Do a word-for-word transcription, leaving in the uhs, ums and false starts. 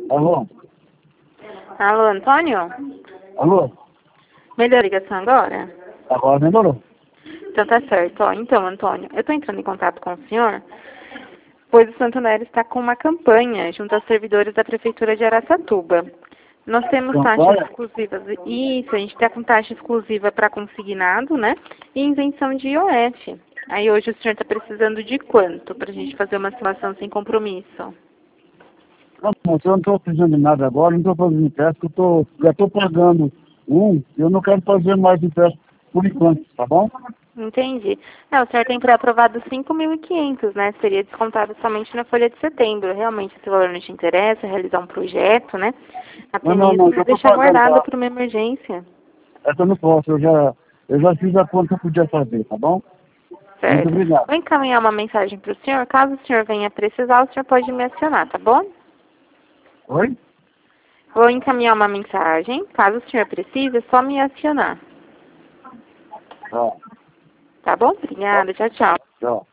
Alô? Alô, Antônio? Alô? Melhor a ligação agora? Agora melhorou. Então tá certo. Ó, então, Antônio, eu estou entrando em contato com o senhor, pois o Santo Nero está com uma campanha junto aos servidores da Prefeitura de Araçatuba. Nós temos taxas Campanha? exclusivas. Isso, a gente está com taxa exclusiva para consignado, né? E isenção de I O F. Aí hoje o senhor está precisando de quanto para a gente fazer uma simulação sem compromisso? Não, moço, eu não estou precisando de nada agora, não estou fazendo empréstimo, eu tô, já estou pagando um, eu não quero fazer mais empréstimo por enquanto, tá bom? Entendi. É, o senhor tem pré-aprovado cinco mil e quinhentos, né? Seria descontado somente na folha de setembro. Realmente, esse valor não te interessa, realizar um projeto, né? Não, Até não, mesmo não, já estou deixar pagando guardado já. para uma emergência. Essa eu não posso, eu já, eu já fiz a conta que eu podia fazer, tá bom? Muito Certo. obrigado. Vou encaminhar uma mensagem para o senhor. Caso o senhor venha precisar, o senhor pode me acionar, tá bom? Oi? Vou encaminhar uma mensagem. Caso o senhor precise, é só me acionar. Tá. Tá bom? Obrigada. Tchau, tchau. Tchau.